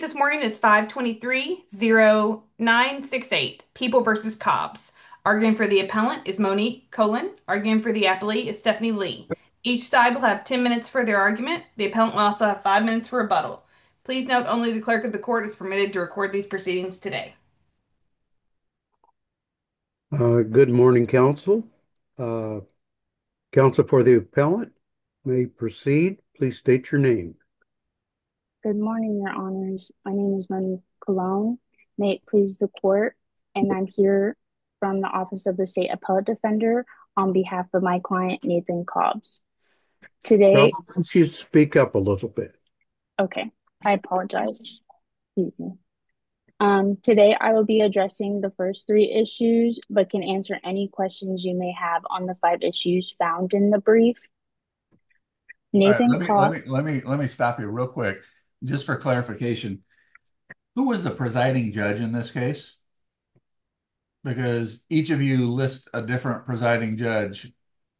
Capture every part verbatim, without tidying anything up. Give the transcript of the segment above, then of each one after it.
This morning is five twenty-three oh nine sixty-eight. People versus Cobbs. Arguing for the appellant is Monique Colon. Arguing for the appellee is Stephanie Lee. Each side will have ten minutes for their argument. The appellant will also have five minutes for rebuttal. Please note only the clerk of the court is permitted to record these proceedings today. Uh, good morning, counsel. Uh, counsel for the appellant may proceed. Please state your name. Good morning, Your Honors. My name is Monique Cologne. May it please the court, and I'm here from the Office of the State Appellate Defender on behalf of my client, Nathan Cobbs. Today, Counsel, please you speak up a little bit. okay, I apologize. Excuse me. Um, today, I will be addressing the first three issues, but can answer any questions you may have on the five issues found in the brief. All right, Nathan let me let Cobbs. me let me let me stop you real quick, just for clarification. Who was the presiding judge in this case? Because each of you list a different presiding judge.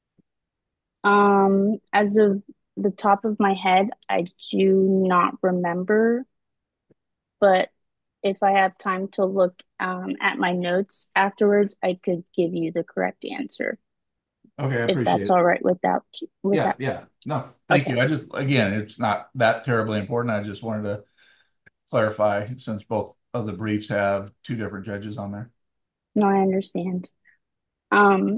Um, as of the top of my head, I do not remember, but if I have time to look um, at my notes afterwards, I could give you the correct answer Okay, I if appreciate that's it. all right without with Yeah, that. yeah. No, thank Okay. you. I just, again, it's not that terribly important. I just wanted to clarify since both of the briefs have two different judges on there. No, I understand. Um,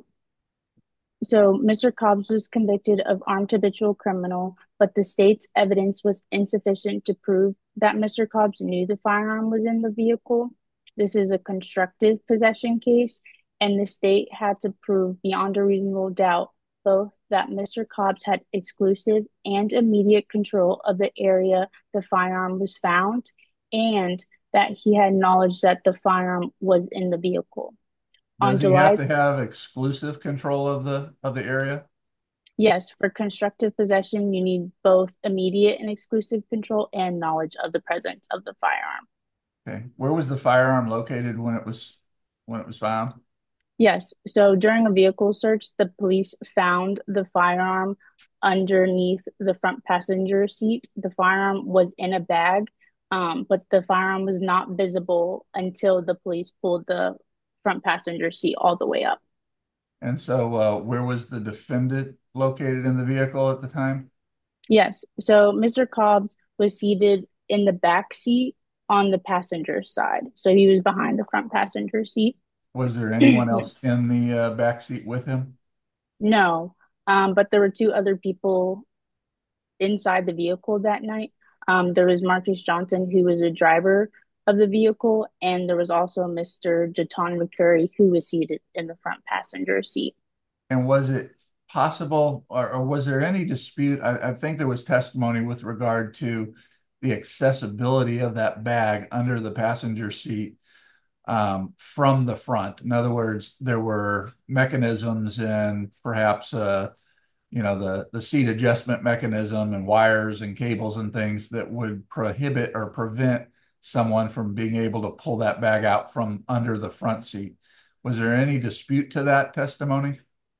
so Mister Cobbs was convicted of armed habitual criminal, but the state's evidence was insufficient to prove that Mister Cobbs knew the firearm was in the vehicle. This is a constructive possession case, and the state had to prove beyond a reasonable doubt both that Mister Cobbs had exclusive and immediate control of the area the firearm was found, and that he had knowledge that the firearm was in the vehicle. On Does he have July to have exclusive control of the of the area? Yes, for constructive possession, you need both immediate and exclusive control and knowledge of the presence of the firearm. Okay. Where was the firearm located when it was when it was found? Yes, so during a vehicle search, the police found the firearm underneath the front passenger seat. The firearm was in a bag, um, but the firearm was not visible until the police pulled the front passenger seat all the way up. And so, uh, where was the defendant located in the vehicle at the time? Yes, so Mister Cobbs was seated in the back seat on the passenger side. So he was behind the front passenger seat. Was there anyone else in the uh, back seat with him? No, um, but there were two other people inside the vehicle that night. Um, there was Marcus Johnson, who was a driver of the vehicle, and there was also Mister Jaton McCurry, who was seated in the front passenger seat. And was it possible, or, or was there any dispute? I, I think there was testimony with regard to the accessibility of that bag under the passenger seat um, from the front. In other words, there were mechanisms and perhaps uh, you know the the seat adjustment mechanism and wires and cables and things that would prohibit or prevent someone from being able to pull that bag out from under the front seat. Was there any dispute to that testimony?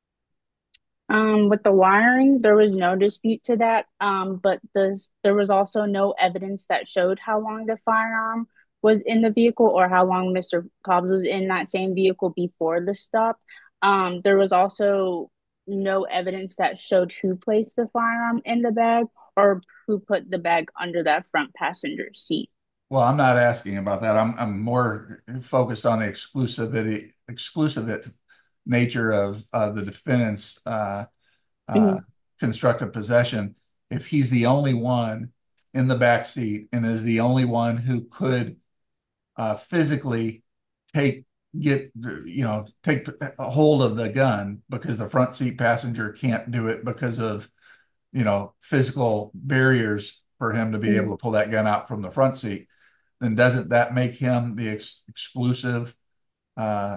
Um, with the wiring, there was no dispute to that. Um, but this, there was also no evidence that showed how long the firearm was in the vehicle or how long Mister Cobbs was in that same vehicle before the stop. Um, there was also no evidence that showed who placed the firearm in the bag or who put the bag under that front passenger seat. Well, I'm not asking about that. I'm I'm more focused on the exclusivity exclusive nature of uh, the defendant's uh, uh, Mhm. constructive possession. If he's the only one in the back seat and is the only one who could uh, physically take get you know take a hold of the gun because the front seat passenger can't do it because of you know physical barriers for him to be able Mhm. to pull that gun out from the front seat, then doesn't that make him the ex exclusive uh,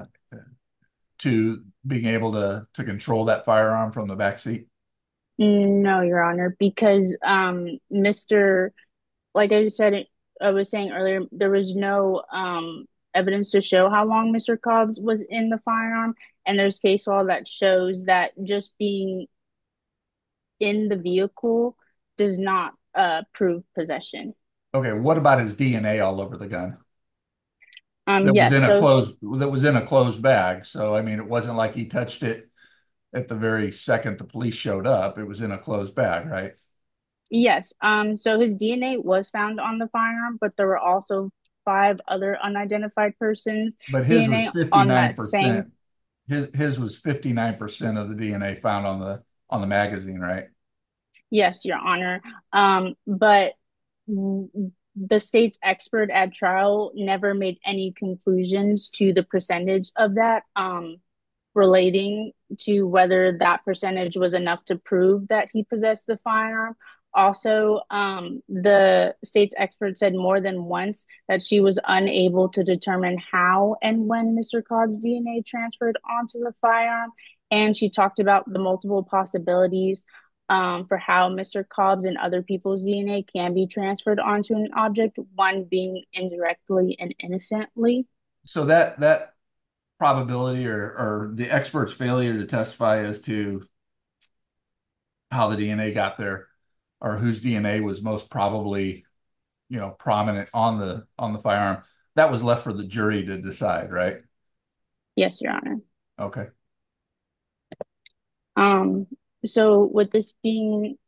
to being able to to control that firearm from the back seat? No, Your Honor, because um, Mister like I said, I was saying earlier, there was no um, evidence to show how long Mister Cobbs was in the firearm, and there's case law that shows that just being in the vehicle does not uh, prove possession. Okay, what about his D N A all over the gun? Um, That was yes, in a so closed that was in a closed bag. So I mean, it wasn't like he touched it at the very second the police showed up. It was in a closed bag, right? yes, um, so his D N A was found on the firearm, but there were also five other unidentified persons' But his was D N A on that fifty-nine percent. same. His his was fifty-nine percent of the D N A found on the on the magazine, right? Yes, Your Honor. Um, but the state's expert at trial never made any conclusions to the percentage of that, um, relating to whether that percentage was enough to prove that he possessed the firearm. Also, um, the state's expert said more than once that she was unable to determine how and when Mister Cobb's D N A transferred onto the firearm. And she talked about the multiple possibilities um, for how Mister Cobb's and other people's D N A can be transferred onto an object, one being indirectly and innocently. So that that probability or or the expert's failure to testify as to how the D N A got there or whose D N A was most probably, you know, prominent on the on the firearm, that was left for the jury to decide, right? Yes, Your Honor. Okay. Um, so with this being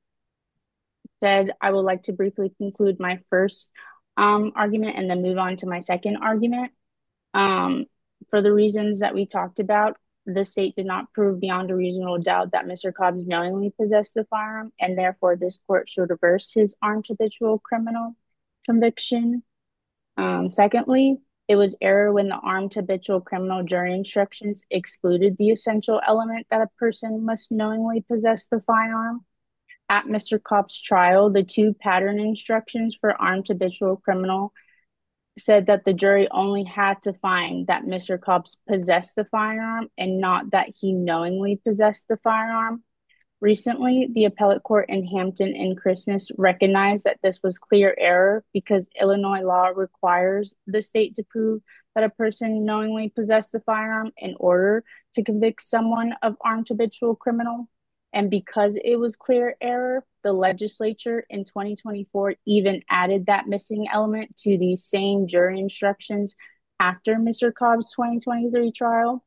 said, I would like to briefly conclude my first um, argument and then move on to my second argument. Um, for the reasons that we talked about, the state did not prove beyond a reasonable doubt that Mister Cobbs knowingly possessed the firearm, and therefore this court should reverse his armed habitual criminal conviction. Um, secondly, it was error when the armed habitual criminal jury instructions excluded the essential element that a person must knowingly possess the firearm. At Mister Cobb's trial, the two pattern instructions for armed habitual criminal said that the jury only had to find that Mister Cobbs possessed the firearm and not that he knowingly possessed the firearm. Recently, the appellate court in Hampton and Christmas recognized that this was clear error because Illinois law requires the state to prove that a person knowingly possessed the firearm in order to convict someone of armed habitual criminal. And because it was clear error, the legislature in twenty twenty-four even added that missing element to these same jury instructions after Mister Cobb's twenty twenty-three trial.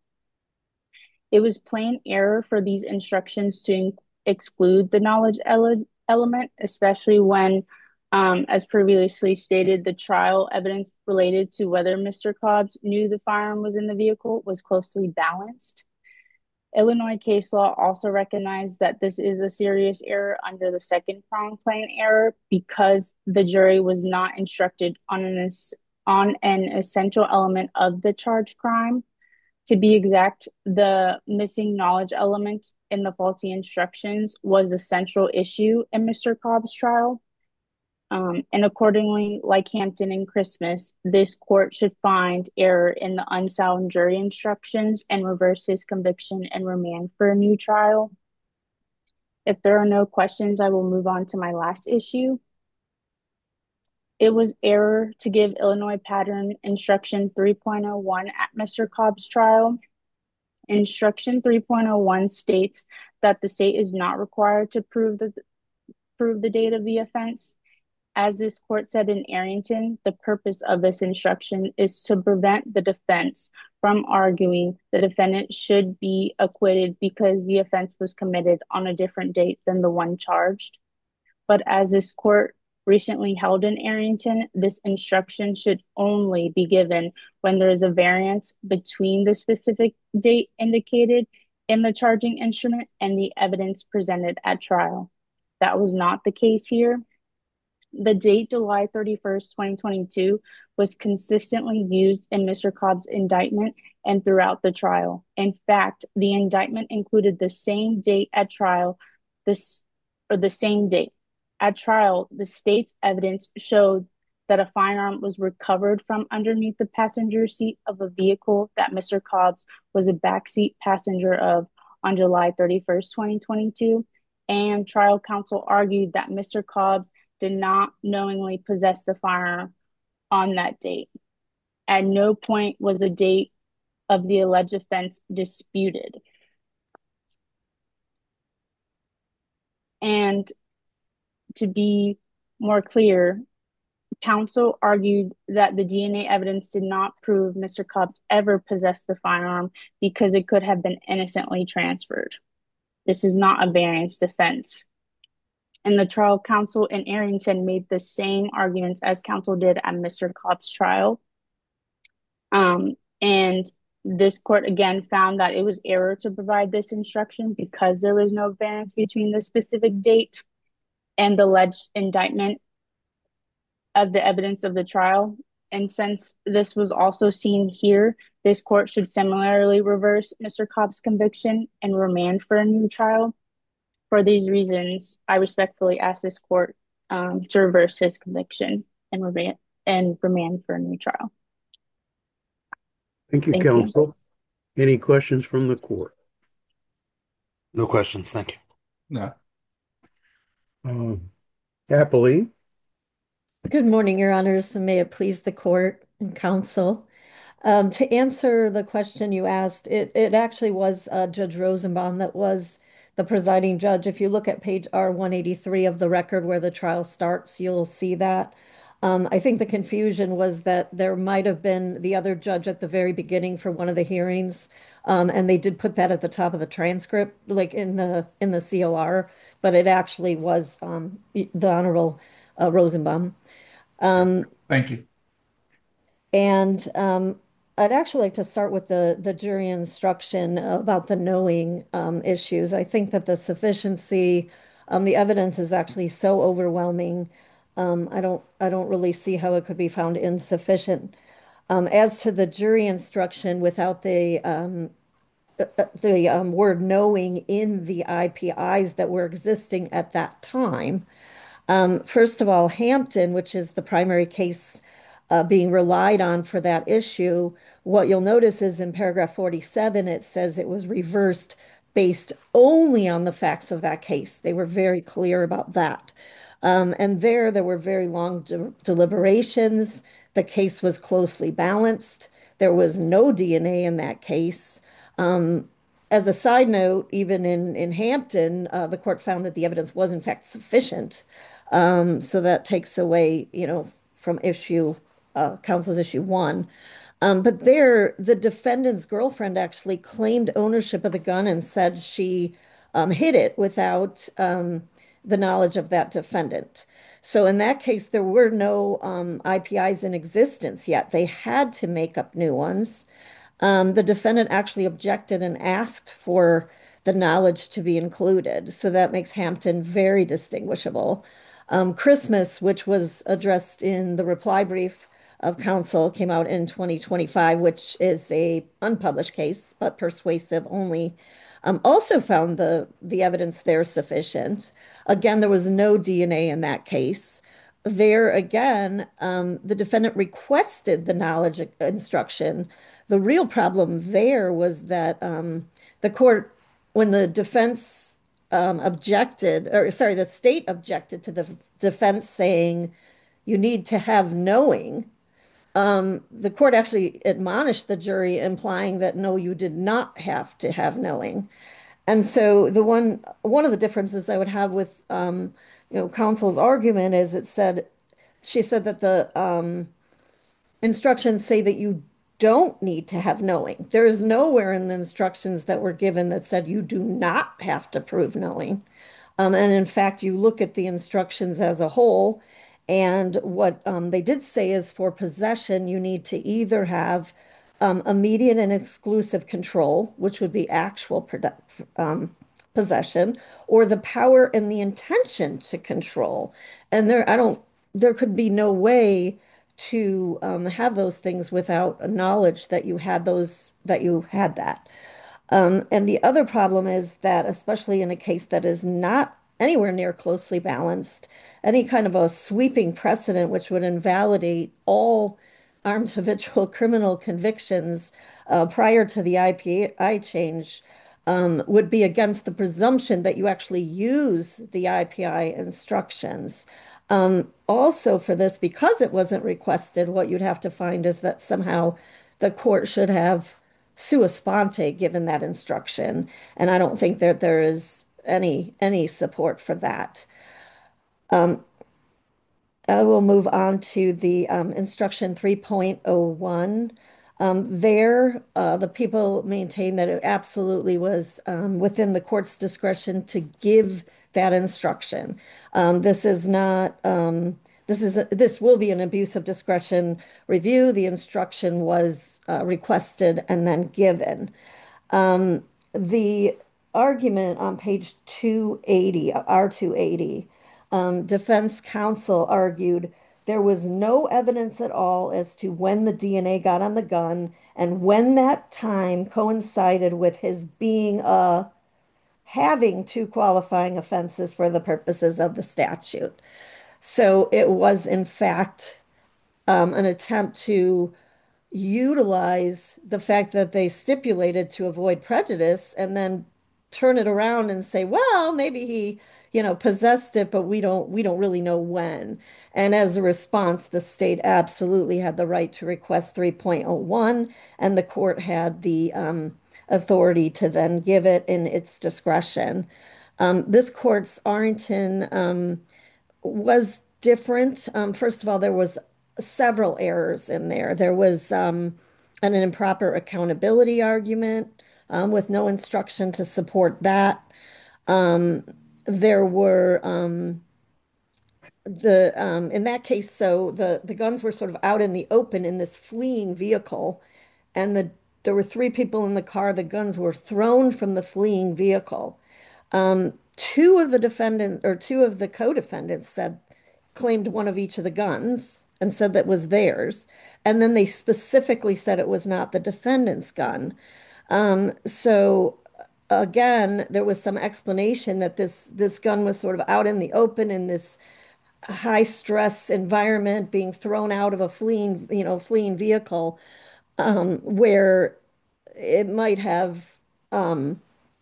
It was plain error for these instructions to in- exclude the knowledge ele- element, especially when, um, as previously stated, the trial evidence related to whether Mister Cobbs knew the firearm was in the vehicle was closely balanced. Illinois case law also recognized that this is a serious error under the second prong plain error because the jury was not instructed on an, on an essential element of the charged crime. To be exact, the missing knowledge element in the faulty instructions was a central issue in Mister Cobb's trial. Um, and accordingly, like Hampton and Christmas, this court should find error in the unsound jury instructions and reverse his conviction and remand for a new trial. If there are no questions, I will move on to my last issue. It was error to give Illinois pattern instruction three point oh one at Mister Cobb's trial. Instruction three point oh one states that the state is not required to prove the prove the date of the offense. As this court said in Arrington, the purpose of this instruction is to prevent the defense from arguing the defendant should be acquitted because the offense was committed on a different date than the one charged. But as this court recently held in Arrington, this instruction should only be given when there is a variance between the specific date indicated in the charging instrument and the evidence presented at trial. That was not the case here. The date July thirty-first, twenty twenty-two was consistently used in Mister Cobb's indictment and throughout the trial. In fact, the indictment included the same date at trial, this or the same date. At trial, the state's evidence showed that a firearm was recovered from underneath the passenger seat of a vehicle that Mister Cobbs was a backseat passenger of on July thirty-first, twenty twenty-two. And trial counsel argued that Mister Cobbs did not knowingly possess the firearm on that date. At no point was the date of the alleged offense disputed. And to be more clear, counsel argued that the D N A evidence did not prove Mister Cobbs ever possessed the firearm because it could have been innocently transferred. This is not a variance defense. And the trial counsel in Arrington made the same arguments as counsel did at Mister Cobb's trial. Um, and this court again found that it was error to provide this instruction because there was no variance between the specific date and the alleged indictment of the evidence of the trial. And since this was also seen here, this court should similarly reverse Mister Cobb's conviction and remand for a new trial. For these reasons, I respectfully ask this court um, to reverse his conviction and remand, and remand for a new trial. Thank you, Thank you. counsel. Any questions from the court? No questions. Thank you. No. Um, Happily, Good morning, Your Honors, and may it please the court and counsel. Um, to answer the question you asked, it, it actually was uh, Judge Rosenbaum that was the presiding judge. If you look at page R one eighty-three of the record where the trial starts, you'll see that. Um, I think the confusion was that there might have been the other judge at the very beginning for one of the hearings, um, and they did put that at the top of the transcript, like in the in the C O R, but it actually was um, the Honorable uh, Rosenbaum. Um, Thank you. and um, I'd actually like to start with the, the jury instruction about the knowing um, issues. I think that the sufficiency, um, the evidence is actually so overwhelming. Um, I don't, I don't really see how it could be found insufficient. Um, as to the jury instruction, without the um, the um, word knowing in the I P Is that were existing at that time. Um, first of all, Hampton, which is the primary case uh, being relied on for that issue, what you'll notice is in paragraph forty-seven, it says it was reversed based only on the facts of that case. They were very clear about that. Um, and there, there were very long de deliberations. The case was closely balanced. There was no D N A in that case. Um, as a side note, even in, in Hampton, uh, the court found that the evidence was in fact sufficient. Um, so that takes away, you know, from issue, uh, counsel's issue one. Um, but there, the defendant's girlfriend actually claimed ownership of the gun and said she um, hid it without um, the knowledge of that defendant. So in that case, there were no um, I P Is in existence yet. They had to make up new ones. Um, the defendant actually objected and asked for the knowledge to be included. So that makes Hampton very distinguishable. Um, Christmas, which was addressed in the reply brief of counsel, came out in twenty twenty-five, which is a unpublished case, but persuasive only. Um, also found the, the evidence there sufficient. Again, there was no D N A in that case. There again, um, the defendant requested the knowledge instruction. The real problem there was that um, the court, when the defense um, objected, or sorry, the state objected to the defense saying you need to have knowing, um, the court actually admonished the jury, implying that no, you did not have to have knowing. And so the one one of the differences I would have with um, you know, counsel's argument is it said she said that the um, instructions say that you don't need to have knowing. There is nowhere in the instructions that were given that said you do not have to prove knowing. Um, and in fact, you look at the instructions as a whole, and what um, they did say is for possession, you need to either have um, immediate and exclusive control, which would be actual um, possession, or the power and the intention to control. And there, I don't, there could be no way to um, have those things without knowledge that you had those, that you had that. Um, and the other problem is that, especially in a case that is not anywhere near closely balanced, any kind of a sweeping precedent which would invalidate all armed habitual criminal convictions uh, prior to the I P I change um, would be against the presumption that you actually use the I P I instructions. Um, also, for this, because it wasn't requested, what you'd have to find is that somehow the court should have sua sponte given that instruction, and I don't think that there is any any support for that. Um, I will move on to the um, instruction three point oh one. Um, there, uh, the people maintain that it absolutely was um, within the court's discretion to give that instruction. Um, this is not, um, this is, a, this will be an abuse of discretion review. The instruction was uh, requested and then given. Um, the argument on page two eighty, R two eighty, um, defense counsel argued there was no evidence at all as to when the D N A got on the gun and when that time coincided with his being uh, having two qualifying offenses for the purposes of the statute. So it was, in fact, um, an attempt to utilize the fact that they stipulated to avoid prejudice and then turn it around and say, well, maybe he, you know, possessed it, but we don't we don't really know when. And as a response, the state absolutely had the right to request three point oh one, and the court had the um, authority to then give it in its discretion. Um, this court's Arrington um, was different. Um, first of all, there was several errors in there. There was um, an improper accountability argument um, with no instruction to support that. Um, there were um, the um, in that case, so the the guns were sort of out in the open in this fleeing vehicle, and the there were three people in the car. The guns were thrown from the fleeing vehicle. Um, two of the defendant or two of the co-defendants said claimed one of each of the guns and said that was theirs. And then they specifically said it was not the defendant's gun. Um, so again, there was some explanation that this this gun was sort of out in the open in this high stress environment, being thrown out of a fleeing, you know, fleeing vehicle, um, where it might have um,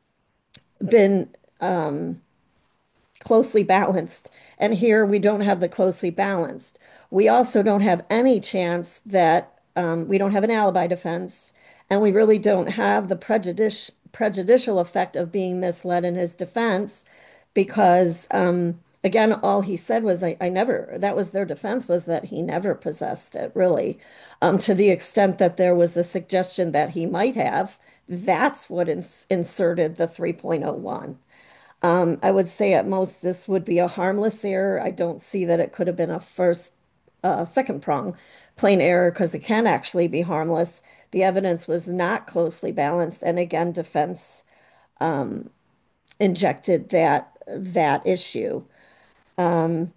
been um, closely balanced. And here we don't have the closely balanced. We also don't have any chance that um, we don't have an alibi defense, and we really don't have the prejudice, prejudicial effect of being misled in his defense because, um, again, all he said was, I, I never, that was their defense, was that he never possessed it, really. Um, to the extent that there was a suggestion that he might have, that's what ins inserted the three point oh one. Um, I would say at most this would be a harmless error. I don't see that it could have been a first, uh, second prong plain error because it can actually be harmless. The evidence was not closely balanced, and again, defense um, injected that that issue. Um,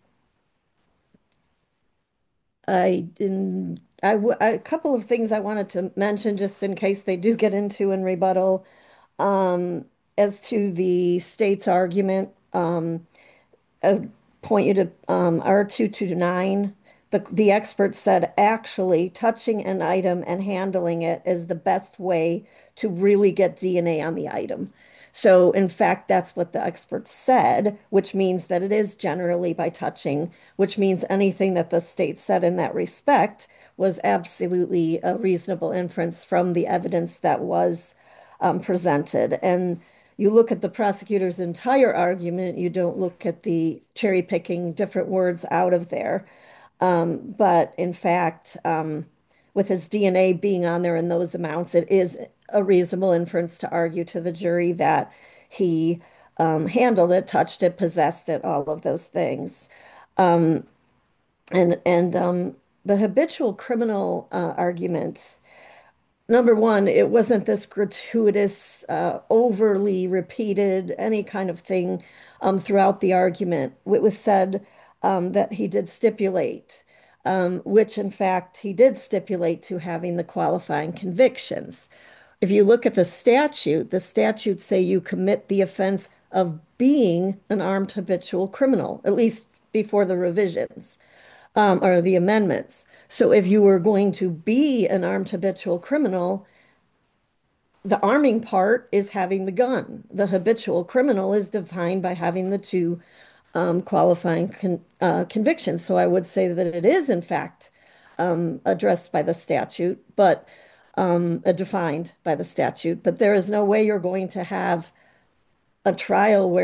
I didn't. I, w a couple of things I wanted to mention just in case they do get into in rebuttal. Um, as to the state's argument, um, I would point you to um, R two twenty-nine. The, the expert said actually touching an item and handling it is the best way to really get D N A on the item. So, in fact, that's what the expert said, which means that it is generally by touching, which means anything that the state said in that respect was absolutely a reasonable inference from the evidence that was um, presented. And you look at the prosecutor's entire argument, you don't look at the cherry picking different words out of there. Um, but in fact, um, with his D N A being on there in those amounts, it is a reasonable inference to argue to the jury that he um, handled it, touched it, possessed it, all of those things. Um, and and um, the habitual criminal uh, argument. Number one, it wasn't this gratuitous, uh, overly repeated, any kind of thing um, throughout the argument. It was said um, that he did stipulate, um, which in fact he did stipulate to having the qualifying convictions. If you look at the statute, the statutes say you commit the offense of being an armed habitual criminal, at least before the revisions um, or the amendments. So if you were going to be an armed habitual criminal, the arming part is having the gun. The habitual criminal is defined by having the two um, qualifying con uh, convictions. So I would say that it is, in fact, um, addressed by the statute, but um, uh, defined by the statute. But there is no way you're going to have a trial where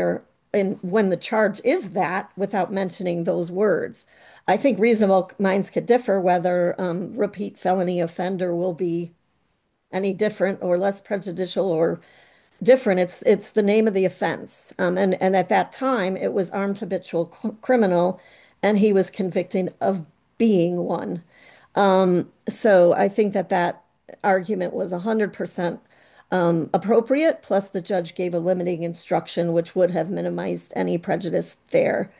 in when the charge is that without mentioning those words. I think reasonable minds could differ whether um, repeat felony offender will be any different or less prejudicial or different. It's it's the name of the offense. Um, and and at that time, it was armed habitual cl- criminal, and he was convicted of being one. Um, so I think that that argument was one hundred percent um, appropriate. Plus, the judge gave a limiting instruction, which would have minimized any prejudice there.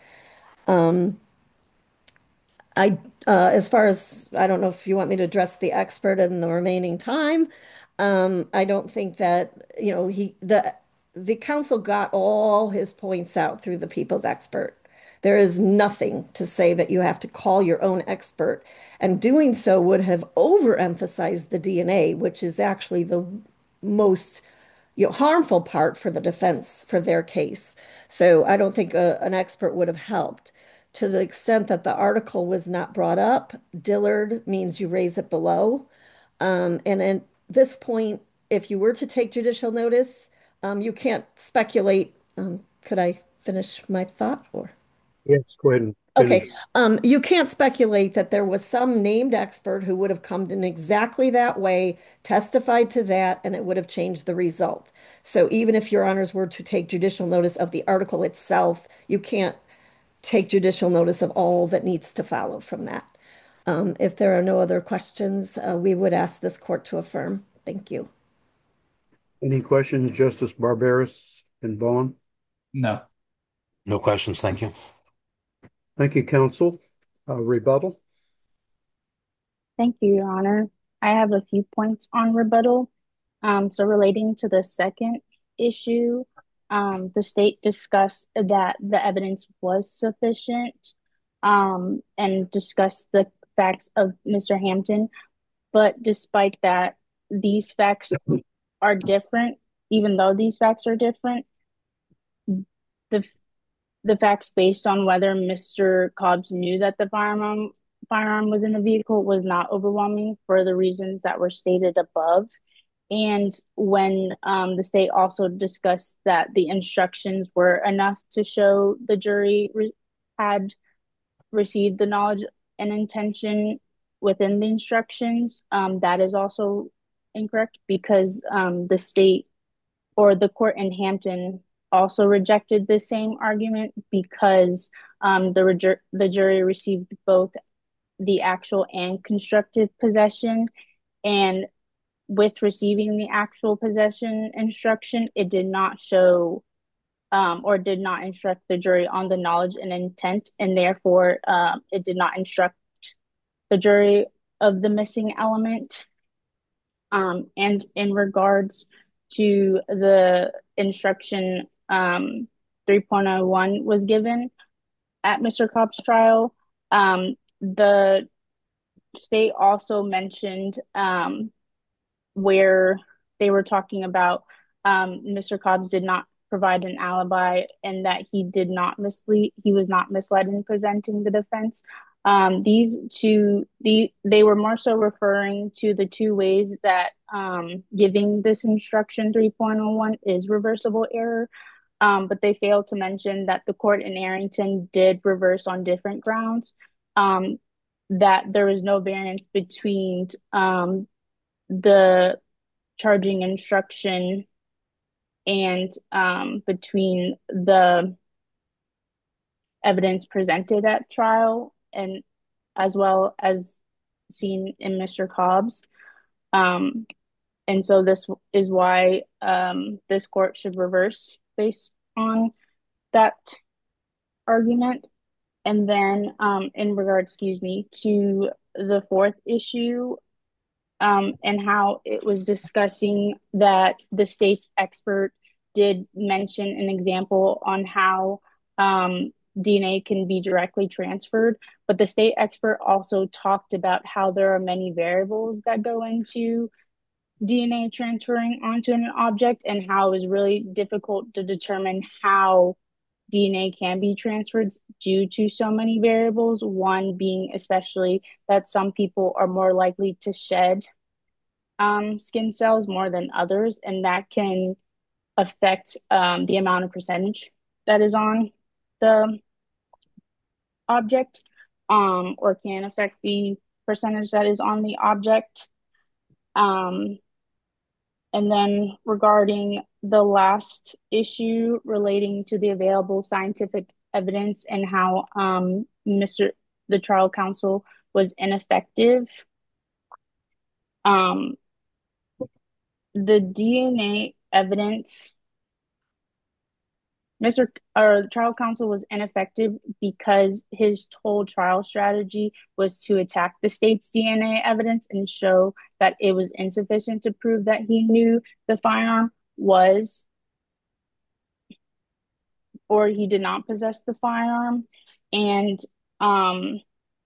I, uh, as far as, I don't know if you want me to address the expert in the remaining time. Um, I don't think that, you know, he, the, the council got all his points out through the people's expert. There is nothing to say that you have to call your own expert, and doing so would have overemphasized the D N A, which is actually the most, you know, harmful part for the defense for their case. So I don't think a, an expert would have helped. To the extent that the article was not brought up, Dillard means you raise it below. Um, and at this point, if you were to take judicial notice, um, you can't speculate. Um, could I finish my thought or? Yes, go ahead and Okay, finish. um, you can't speculate that there was some named expert who would have come in exactly that way, testified to that, and it would have changed the result. So even if your honors were to take judicial notice of the article itself, you can't take judicial notice of all that needs to follow from that. Um, if there are no other questions, uh, we would ask this court to affirm. Thank you. Any questions, Justice Barberis and Vaughn? No. No questions. Thank you. Thank you, counsel. Uh, rebuttal? Thank you, Your Honor. I have a few points on rebuttal. Um, so relating to the second issue, um, the state discussed that the evidence was sufficient, um, and discussed the facts of Mister Hampton. But despite that, these facts are different. Even though these facts are different, the the facts based on whether Mister Cobbs knew that the firearm firearm was in the vehicle was not overwhelming for the reasons that were stated above. And when um, the state also discussed that the instructions were enough to show the jury re- had received the knowledge and intention within the instructions, um, that is also incorrect because um, the state or the court in Hampton also rejected the same argument because um, the, re- the jury received both the actual and constructive possession. And with receiving the actual possession instruction, it did not show um, or did not instruct the jury on the knowledge and intent, and therefore um, it did not instruct the jury of the missing element. Um, and in regards to the instruction um, three point oh one was given at Mister Cobb's trial, um, the state also mentioned um, where they were talking about um, Mister Cobbs did not provide an alibi and that he did not mislead, he was not misled in presenting the defense. Um, these two, the they were more so referring to the two ways that um, giving this instruction three point oh one is reversible error. Um, but they failed to mention that the court in Arrington did reverse on different grounds. Um, that there was no variance between um, the charging instruction and um, between the evidence presented at trial and as well as seen in Mister Cobb's. Um, and so this is why um, this court should reverse based on that argument. And then um, in regard, excuse me, to the fourth issue, um, and how it was discussing that the state's expert did mention an example on how um, D N A can be directly transferred. But the state expert also talked about how there are many variables that go into D N A transferring onto an object and how it was really difficult to determine how D N A can be transferred due to so many variables. One being especially that some people are more likely to shed um, skin cells more than others, and that can affect um, the amount of percentage that is on the object, um, or can affect the percentage that is on the object. Um, and then regarding the last issue relating to the available scientific evidence and how um, Mister the trial counsel was ineffective. Um, the D N A evidence, Mister or the trial counsel was ineffective because his whole trial strategy was to attack the state's D N A evidence and show that it was insufficient to prove that he knew the firearm was, or he did not possess the firearm. And um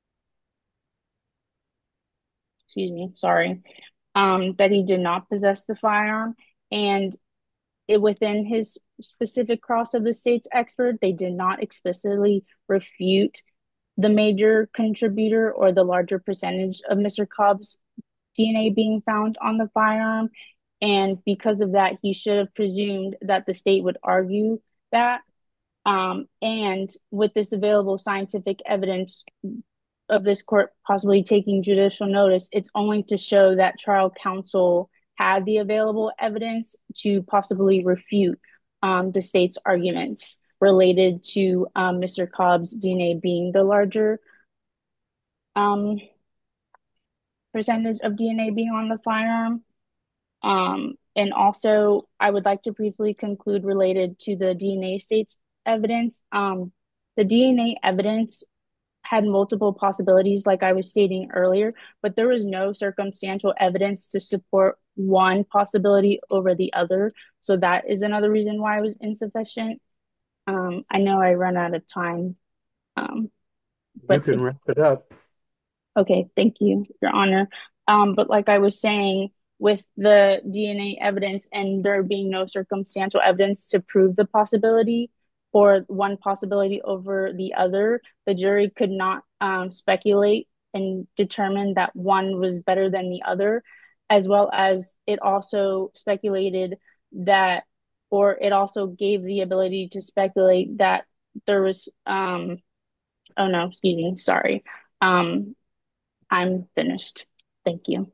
excuse me, sorry, um, that he did not possess the firearm. And it, within his specific cross of the state's expert, they did not explicitly refute the major contributor or the larger percentage of Mister Cobb's D N A being found on the firearm. And because of that, he should have presumed that the state would argue that. Um, and with this available scientific evidence of this court possibly taking judicial notice, it's only to show that trial counsel had the available evidence to possibly refute um, the state's arguments related to um, Mister Cobb's D N A being the larger um, percentage of D N A being on the firearm. Um, and also, I would like to briefly conclude related to the D N A state's evidence. Um, the D N A evidence had multiple possibilities, like I was stating earlier, but there was no circumstantial evidence to support one possibility over the other. So that is another reason why it was insufficient. Um, I know I run out of time. Um, You but can if, wrap it up. okay, thank you, Your Honor. Um, but like I was saying, with the D N A evidence and there being no circumstantial evidence to prove the possibility or one possibility over the other, the jury could not um, speculate and determine that one was better than the other, as well as it also speculated that, or it also gave the ability to speculate that there was, um, oh no, excuse me, sorry. Um, I'm finished. Thank you.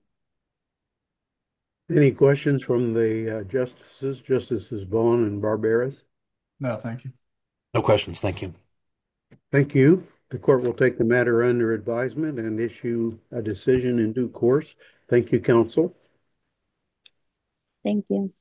Any questions from the uh, justices, Justices Vaughn and Barberas? No, thank you. No questions. Thank you. Thank you. The court will take the matter under advisement and issue a decision in due course. Thank you, counsel. Thank you.